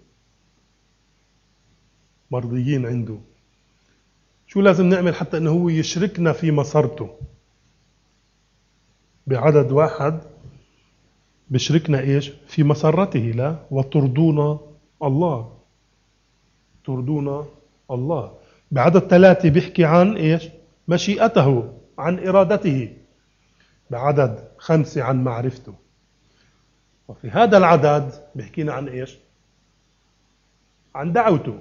S1: مرضيين عنده. شو لازم نعمل حتى إنه هو يشركنا في مسارته؟ بعدد 1 بشركنا إيش؟ في مسرته، لا وترضون الله. ترضون الله. بعدد 3 بيحكي عن إيش؟ مشيئته، عن إرادته. بعدد 5 عن معرفته. وفي هذا العدد بيحكينا عن إيش؟ عن دعوته.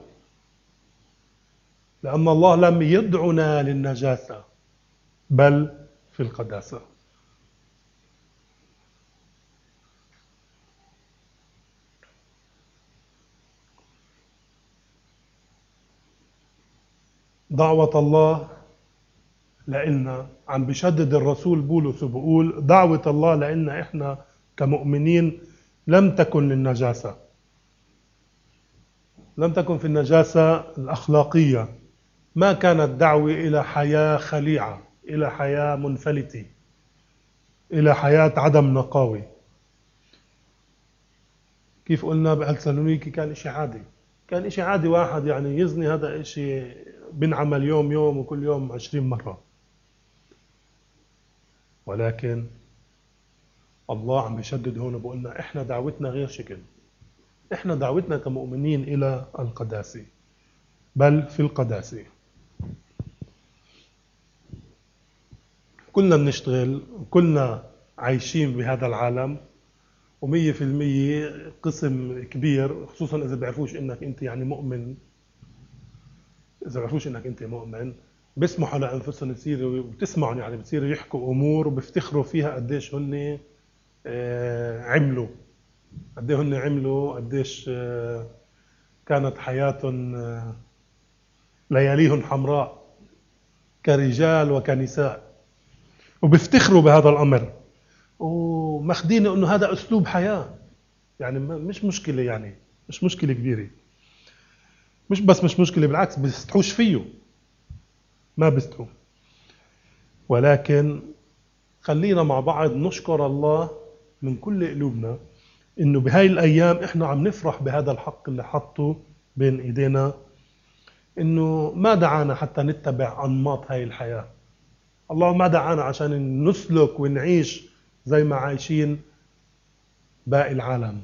S1: لأن الله لم يدعنا للنجاسة بل في القداسة. دعوة الله لإلنا عم بشدد الرسول بولس وبقول دعوة الله لإلنا إحنا كمؤمنين لم تكن للنجاسة، لم تكن في النجاسة الأخلاقية. ما كانت دعوة إلى حياة خليعة، إلى حياة منفلتة، إلى حياة عدم نقاوة. كيف قلنا بألسالونيكي كان إشي عادي، كان إشي عادي واحد يعني يزني، هذا إشي بنعمل يوم وكل يوم 20 مرة. ولكن الله عم بيشدد هون وبقولنا إحنا دعوتنا غير شكل. إحنا دعوتنا كمؤمنين إلى القداسة بل في القداسة. كلنا بنشتغل وكلنا عايشين بهذا العالم، و100% قسم كبير خصوصا إذا بيعرفوش إنك أنت يعني مؤمن، إذا بيعرفوش إنك أنت مؤمن بيسمحوا لأنفسهم يصيروا، وبتسمعوا يعني بتصيروا يحكوا أمور وبيفتخروا فيها قديش هن عملوا، قد ايه هن عملوا، قديش كانت حياتهم لياليهم حمراء كرجال وكنساء، وبيفتخروا بهذا الأمر وماخدين انه هذا اسلوب حياة. يعني مش مشكلة، يعني مش مشكلة كبيرة، مش مشكلة، بالعكس بيستحوش فيه، ما بيستحوا. ولكن خلينا مع بعض نشكر الله من كل قلوبنا انه بهاي الايام احنا عم نفرح بهذا الحق اللي حطه بين ايدينا، انه ما دعانا حتى نتبع انماط هاي الحياة. الله ما دعانا عشان نسلك ونعيش زي ما عايشين باقي العالم.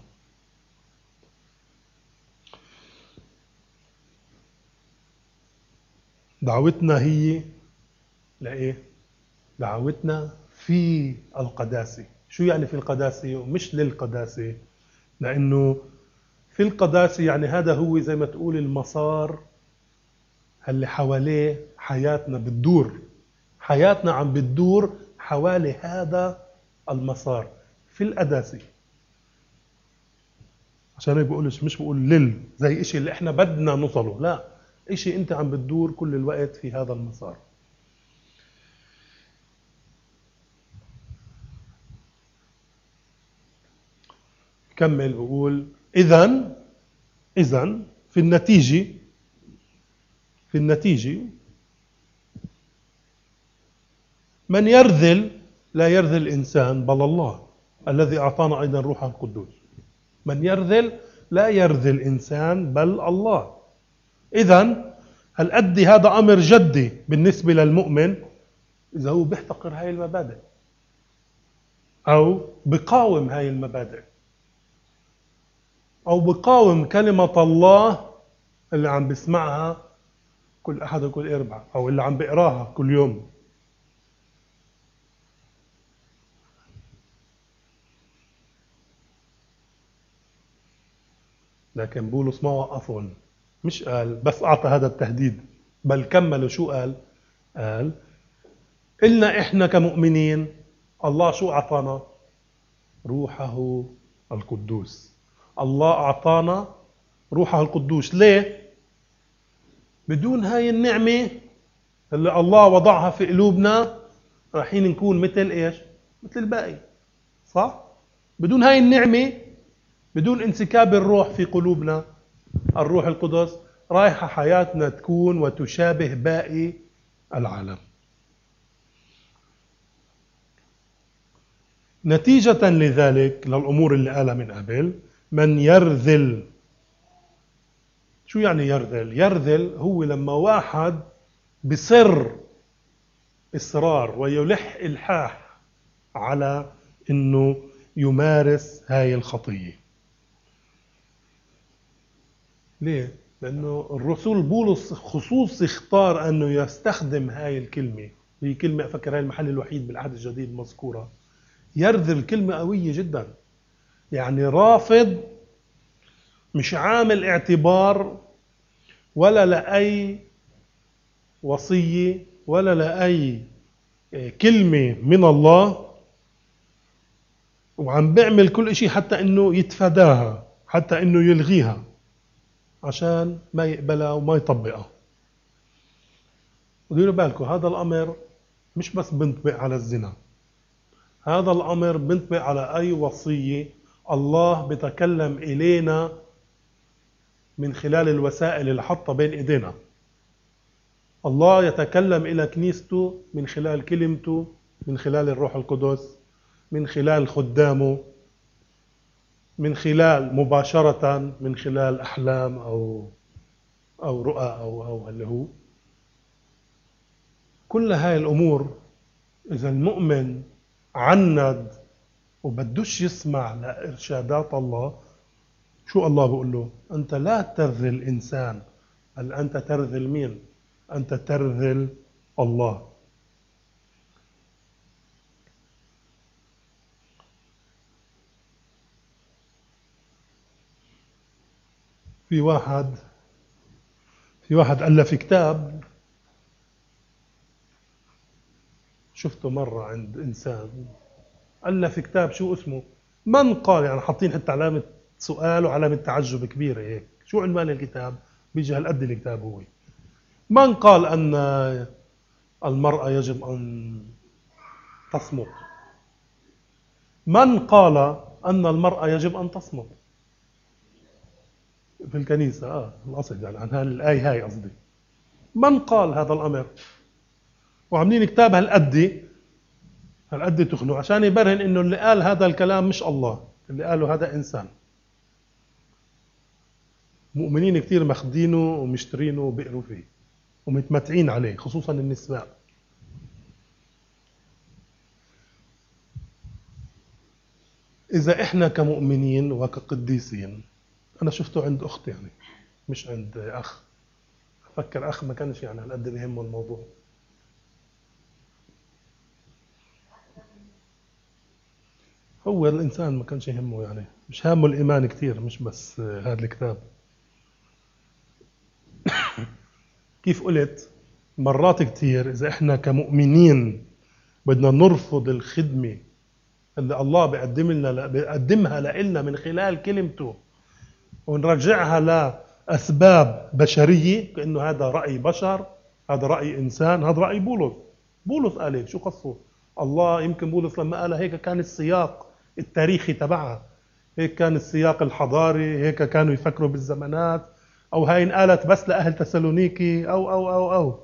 S1: دعوتنا هي لإيه؟ دعوتنا في القداسة. شو يعني في القداسة ومش للقداسة؟ لأنه في القداسة يعني هذا هو زي ما تقول المسار اللي حواليه حياتنا بتدور. حياتنا عم بتدور حوالي هذا المسار في القداسة. عشان هيك بقولش، مش بقول زي إشي اللي إحنا بدنا نوصله، لا، إشي أنت عم بتدور كل الوقت في هذا المسار. كمل بقول إذن في النتيجة من يرذل لا يرذل الإنسان بل الله الذي أعطانا أيضا روحه القدوس. من يرذل لا يرذل الإنسان بل الله. إذن هل أدي هذا أمر جدي بالنسبة للمؤمن إذا هو بيحتقر هاي المبادئ أو بقاوم هاي المبادئ أو بقاوم كلمة الله اللي عم بسمعها كل أحد وكل أربعة أو اللي عم بقراها كل يوم. لكن بولس ما وقفهم، مش قال بس أعطى هذا التهديد، بل كملوا شو قال؟ قال إلنا إحنا كمؤمنين الله شو أعطانا؟ روحه القدوس. الله أعطانا روحه القدوس. ليه؟ بدون هاي النعمة اللي الله وضعها في قلوبنا رايحين نكون مثل إيش؟ مثل الباقي، صح؟ بدون هاي النعمة، بدون انسكاب الروح في قلوبنا، الروح القدس، رايحة حياتنا تكون وتشابه باقي العالم. نتيجة لذلك للأمور اللي قالها من قبل، من يرذل. شو يعني يرذل؟ يرذل هو لما واحد بصر إصرار ويلح إلحاح على إنه يمارس هاي الخطية. ليه؟ لأنه الرسول بولس خصوص اختار أنه يستخدم هاي الكلمة، هي كلمة أفكر هاي المحل الوحيد بالعهد الجديد المذكورة. يرذل كلمة قوية جدا، يعني رافض، مش عامل اعتبار ولا لأي وصية ولا لأي كلمة من الله، وعم بيعمل كل إشي حتى إنه يتفاداها، حتى إنه يلغيها عشان ما يقبلها وما يطبقها. وديروا بالكم هذا الأمر مش بس بنطبق على الزنا، هذا الأمر بنطبق على أي وصية الله بتكلم إلينا من خلال الوسائل اللي حطها بين إيدينا. الله يتكلم إلى كنيسته من خلال كلمته، من خلال الروح القدس، من خلال خدامه، من خلال مباشرة، من خلال أحلام أو رؤى أو اللي هو كل هاي الأمور. إذا المؤمن عند وبدوش يسمع لإرشادات الله، شو الله بيقول له؟ أنت لا ترذل الإنسان، بل أنت ترذل مين؟ أنت ترذل الله. في واحد ألف كتاب، شفته مرة عند إنسان ألف كتاب، شو اسمه؟ من قال، يعني حاطين حتى علامة سؤال وعلامة تعجب كبيرة هيك. شو عنوان الكتاب؟ بيجي هالقد الكتاب هو. من قال أن المرأة يجب أن تصمت؟ من قال أن المرأة يجب أن تصمت؟ في الكنيسة القصد يعني عن الآية هاي قصدي. من قال هذا الأمر؟ وعاملين كتاب هالقد تخنوا عشان يبرهن إنه اللي قال هذا الكلام مش الله، اللي قاله هذا إنسان. مؤمنين كتير ماخدينه ومشترينه وبيقروا فيه ومتمتعين عليه، خصوصا النساء. إذا إحنا كمؤمنين وكقديسين، أنا شفته عند أختي يعني، مش عند أخ. أفكر أخ ما كانش يعني هالقد بيهمه الموضوع. هو الإنسان ما كانش يهمه، يعني مش هامه الإيمان كتير، مش بس هذا الكتاب. كيف قلت؟ مرات كتير إذا إحنا كمؤمنين بدنا نرفض الخدمة اللي الله بيقدمها لنا من خلال كلمته ونرجعها لأسباب بشرية، كأنه هذا رأي بشر، هذا رأي إنسان، هذا رأي بولس. بولس قال هيك، شو قصه؟ الله يمكن بولس لما قال هيك كان السياق التاريخي تبعها، هيك كان السياق الحضاري، هيك كانوا يفكروا بالزمانات، أو هاي انقالت بس لأهل تسالونيكي أو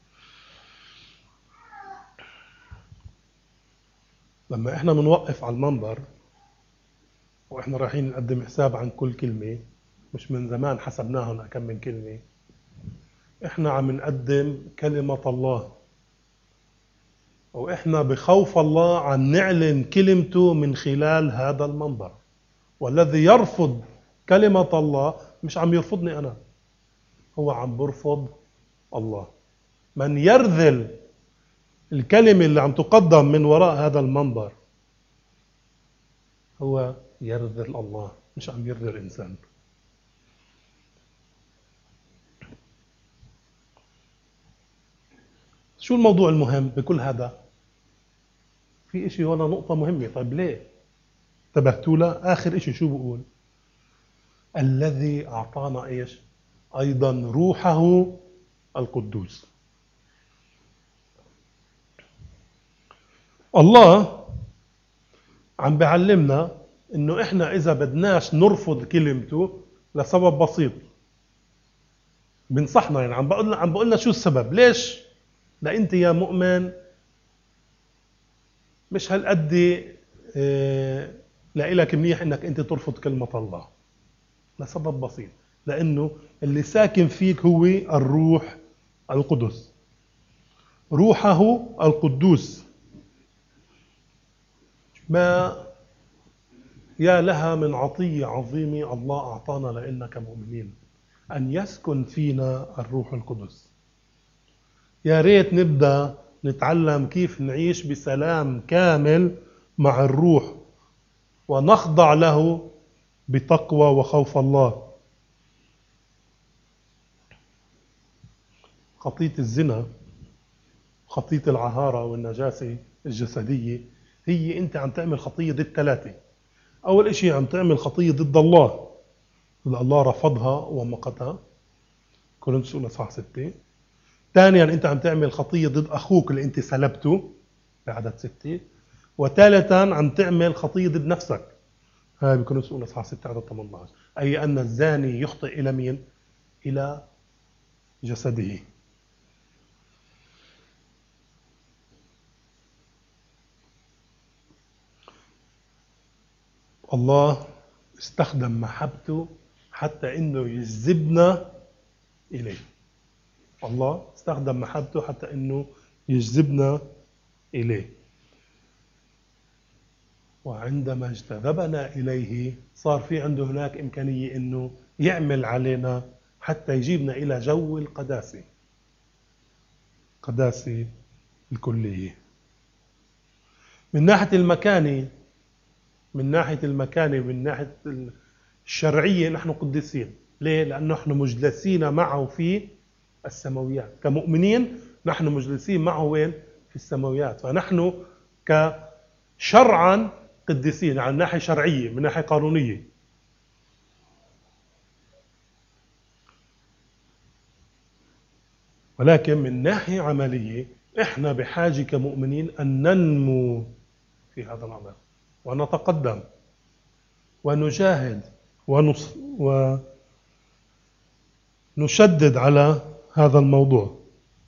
S1: لما إحنا بنوقف على المنبر وإحنا رايحين نقدم حساب عن كل كلمة، مش من زمان حسبناهم كم من كلمة، إحنا عم نقدم كلمة الله، وإحنا بخوف الله عم نعلن كلمته من خلال هذا المنبر. والذي يرفض كلمة الله مش عم يرفضني أنا، هو عم برفض الله. من يرذل الكلمة اللي عم تقدم من وراء هذا المنبر هو يرذل الله، مش عم يرذل إنسان. شو الموضوع المهم بكل هذا؟ في اشي هنا نقطة مهمة. طيب ليه؟ انتبهتوا له؟ آخر اشي شو بقول؟ الذي أعطانا إيش؟ أيضا روحه القدوس. الله عم بيعلمنا إنه إحنا إذا بدناش نرفض كلمته لسبب بسيط، بنصحنا يعني عم بقولنا شو السبب؟ ليش؟ لأنت يا مؤمن مش هالقد لإلك منيح إنك أنت ترفض كلمة الله، لسبب بسيط، لأنه اللي ساكن فيك هو الروح القدس، روحه القدوس. ما يا لها من عطية عظيمة الله أعطانا لنا كمؤمنين، أن يسكن فينا الروح القدس. يا ريت نبدأ نتعلم كيف نعيش بسلام كامل مع الروح ونخضع له بتقوى وخوف الله. خطية الزنا، خطية العهارة والنجاسة الجسدية، هي أنت عم تعمل خطية ضد ثلاثة. أول إشي عم تعمل خطية ضد الله اللي الله رفضها ومقتها، كورنثوس الأولى اصحاح 6. ثانيا أنت عم تعمل خطية ضد أخوك اللي أنت سلبته بعدد 6. وثالثا عم تعمل خطية ضد نفسك، هاي بكورنثوس الأولى اصحاح 6 عدد 18، أي أن الزاني يخطئ إلى مين؟ إلى جسده. الله استخدم محبته حتى إنه يجذبنا إليه. الله استخدم محبته حتى إنه يجذبنا إليه، وعندما اجتذبنا إليه صار في عنده هناك إمكانية إنه يعمل علينا حتى يجيبنا إلى جو القداسة، قداسة الكلية. من ناحية المكانة، من ناحية الشرعية نحن قديسين. ليه؟ لأنه نحن مجلسين معه في السماويات كمؤمنين، نحن مجلسين معه وين؟ في السماويات. فنحن كشرعا قديسين عن ناحية شرعية، من ناحية قانونية. ولكن من ناحية عملية احنا بحاجة كمؤمنين أن ننمو في هذا الأمر ونتقدم ونجاهد ونشدد على هذا الموضوع،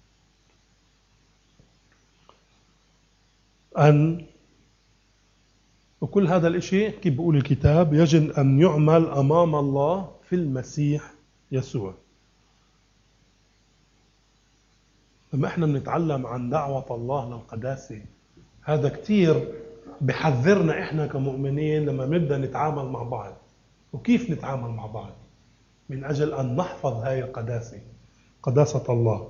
S1: وكل هذا الاشي كيف بيقول الكتاب يجب أن يعمل أمام الله في المسيح يسوع. لما احنا بنتعلم عن دعوة الله للقداسة، هذا كتير بحذرنا احنا كمؤمنين لما نبدأ نتعامل مع بعض. وكيف نتعامل مع بعض؟ من أجل أن نحفظ هاي القداسة، قداسة الله.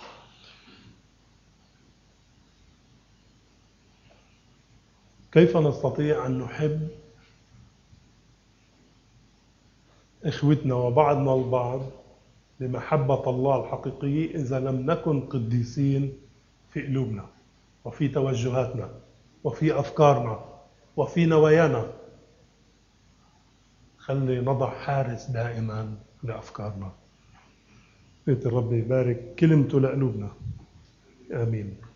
S1: كيف نستطيع أن نحب إخوتنا وبعضنا البعض لمحبة الله الحقيقية إذا لم نكن قديسين في قلوبنا وفي توجهاتنا وفي أفكارنا وفي نوايانا. خلي نضع حارس دائما لأفكارنا. بيت الرب يبارك كلمته لقلوبنا. آمين.